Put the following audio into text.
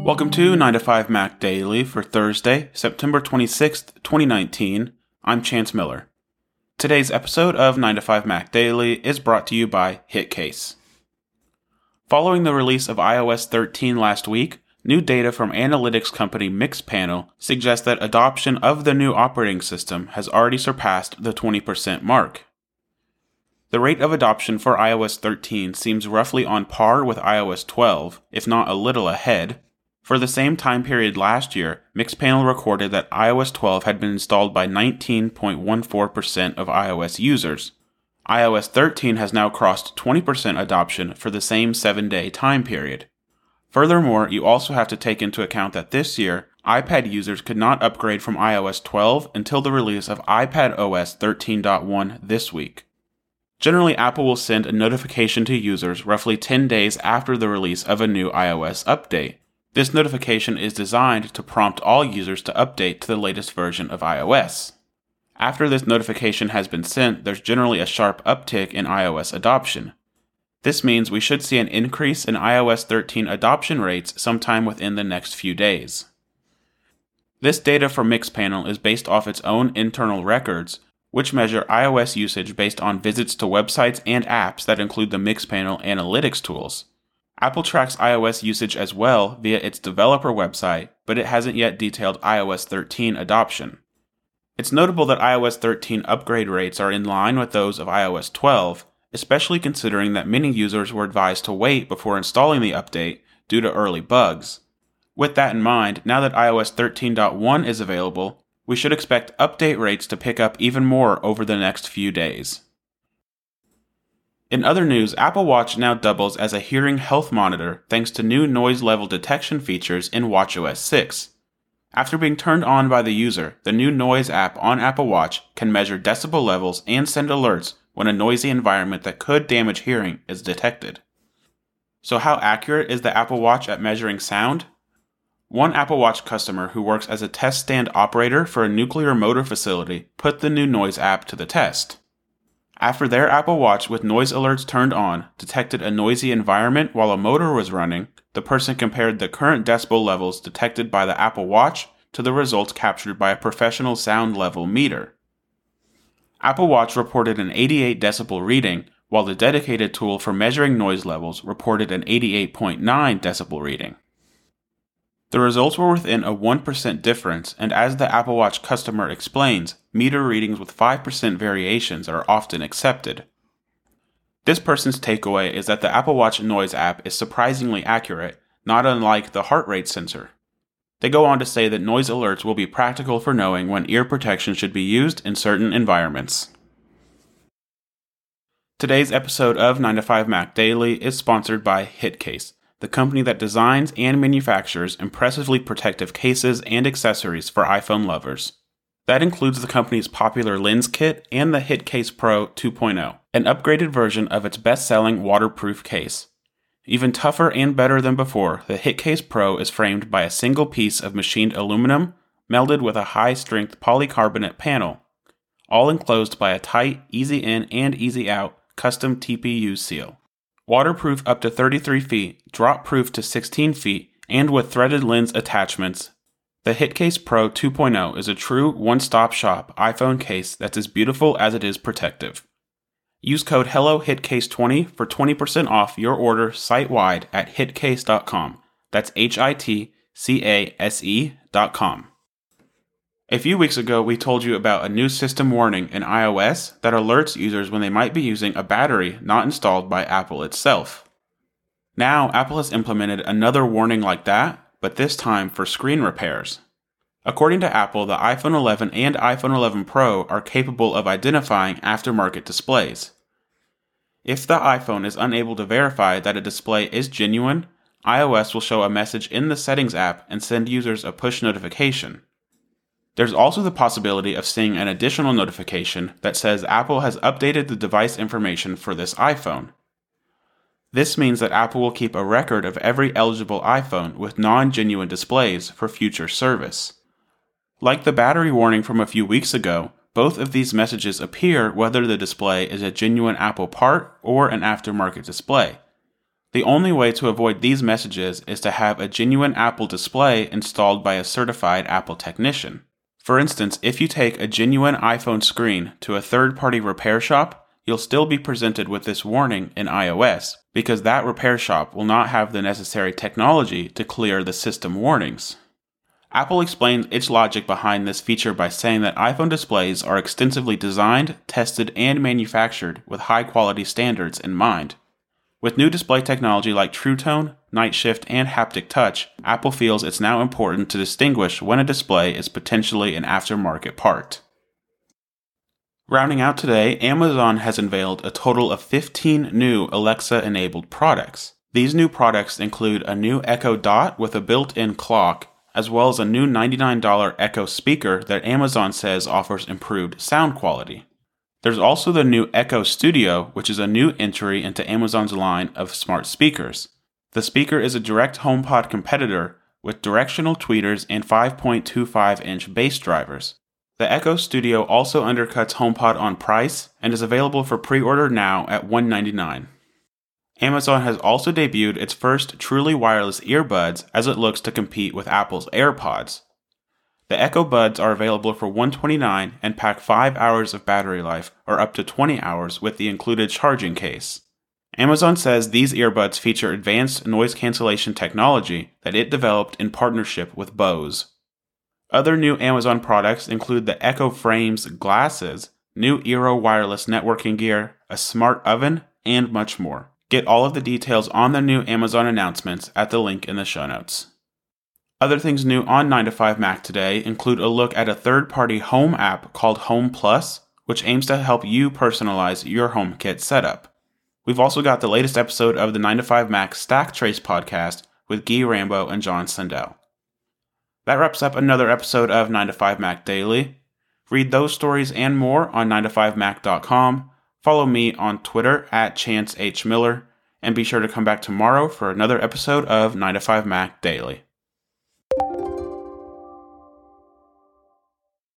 Welcome to 9 to 5 Mac Daily for Thursday, September 26th, 2019. I'm Chance Miller. Today's episode of 9 to 5 Mac Daily is brought to you by Hitcase. Following the release of iOS 13 last week, new data from analytics company Mixpanel suggests that adoption of the new operating system has already surpassed the 20% mark. The rate of adoption for iOS 13 seems roughly on par with iOS 12, if not a little ahead. For the same time period last year, Mixpanel recorded that iOS 12 had been installed by 19.14% of iOS users. iOS 13 has now crossed 20% adoption for the same 7-day time period. Furthermore, you also have to take into account that this year, iPad users could not upgrade from iOS 12 until the release of iPadOS 13.1 this week. Generally, Apple will send a notification to users roughly 10 days after the release of a new iOS update. This notification is designed to prompt all users to update to the latest version of iOS. After this notification has been sent, there's generally a sharp uptick in iOS adoption. This means we should see an increase in iOS 13 adoption rates sometime within the next few days. This data from Mixpanel is based off its own internal records, which measure iOS usage based on visits to websites and apps that include the Mixpanel analytics tools. Apple tracks iOS usage as well via its developer website, but it hasn't yet detailed iOS 13 adoption. It's notable that iOS 13 upgrade rates are in line with those of iOS 12, especially considering that many users were advised to wait before installing the update due to early bugs. With that in mind, now that iOS 13.1 is available, we should expect update rates to pick up even more over the next few days. In other news, Apple Watch now doubles as a hearing health monitor thanks to new noise level detection features in watchOS 6. After being turned on by the user, the new Noise app on Apple Watch can measure decibel levels and send alerts when a noisy environment that could damage hearing is detected. So how accurate is the Apple Watch at measuring sound? One Apple Watch customer who works as a test stand operator for a nuclear motor facility put the new Noise app to the test. After their Apple Watch with noise alerts turned on detected a noisy environment while a motor was running, the person compared the current decibel levels detected by the Apple Watch to the results captured by a professional sound level meter. Apple Watch reported an 88 decibel reading, while the dedicated tool for measuring noise levels reported an 88.9 decibel reading. The results were within a 1% difference, and as the Apple Watch customer explains, meter readings with 5% variations are often accepted. This person's takeaway is that the Apple Watch Noise app is surprisingly accurate, not unlike the heart rate sensor. They go on to say that noise alerts will be practical for knowing when ear protection should be used in certain environments. Today's episode of 9 to 5 Mac Daily is sponsored by Hitcase, the company that designs and manufactures impressively protective cases and accessories for iPhone lovers. That includes the company's popular Lens Kit and the Hitcase Pro 2.0, an upgraded version of its best-selling waterproof case. Even tougher and better than before, the Hitcase Pro is framed by a single piece of machined aluminum melded with a high-strength polycarbonate panel, all enclosed by a tight, easy-in and easy-out custom TPU seal. Waterproof up to 33 feet, drop-proof to 16 feet, and with threaded lens attachments, the Hitcase Pro 2.0 is a true one-stop shop iPhone case that's as beautiful as it is protective. Use code HelloHitCase20 for 20% off your order site-wide at hitcase.com. That's HITCASE.com. A few weeks ago, we told you about a new system warning in iOS that alerts users when they might be using a battery not installed by Apple itself. Now, Apple has implemented another warning like that, but this time for screen repairs. According to Apple, the iPhone 11 and iPhone 11 Pro are capable of identifying aftermarket displays. If the iPhone is unable to verify that a display is genuine, iOS will show a message in the Settings app and send users a push notification. There's also the possibility of seeing an additional notification that says Apple has updated the device information for this iPhone. This means that Apple will keep a record of every eligible iPhone with non-genuine displays for future service. Like the battery warning from a few weeks ago, both of these messages appear whether the display is a genuine Apple part or an aftermarket display. The only way to avoid these messages is to have a genuine Apple display installed by a certified Apple technician. For instance, if you take a genuine iPhone screen to a third-party repair shop, you'll still be presented with this warning in iOS because that repair shop will not have the necessary technology to clear the system warnings. Apple explains its logic behind this feature by saying that iPhone displays are extensively designed, tested, and manufactured with high-quality standards in mind. With new display technology like True Tone, Night Shift, and Haptic Touch, Apple feels it's now important to distinguish when a display is potentially an aftermarket part. Rounding out today, Amazon has unveiled a total of 15 new Alexa-enabled products. These new products include a new Echo Dot with a built-in clock, as well as a new $99 Echo speaker that Amazon says offers improved sound quality. There's also the new Echo Studio, which is a new entry into Amazon's line of smart speakers. The speaker is a direct HomePod competitor with directional tweeters and 5.25-inch bass drivers. The Echo Studio also undercuts HomePod on price and is available for pre-order now at $199. Amazon has also debuted its first truly wireless earbuds as it looks to compete with Apple's AirPods. The Echo Buds are available for $129 and pack 5 hours of battery life, or up to 20 hours with the included charging case. Amazon says these earbuds feature advanced noise cancellation technology that it developed in partnership with Bose. Other new Amazon products include the Echo Frames glasses, new Eero wireless networking gear, a smart oven, and much more. Get all of the details on the new Amazon announcements at the link in the show notes. Other things new on 9to5Mac today include a look at a third-party home app called Home Plus, which aims to help you personalize your HomeKit setup. We've also got the latest episode of the 9to5Mac Stack Trace podcast with Guy Rambo and John Sundell. That wraps up another episode of 9to5Mac Daily. Read those stories and more on 9to5mac.com. Follow me on Twitter at Chance H. Miller, and be sure to come back tomorrow for another episode of 9to5Mac Daily.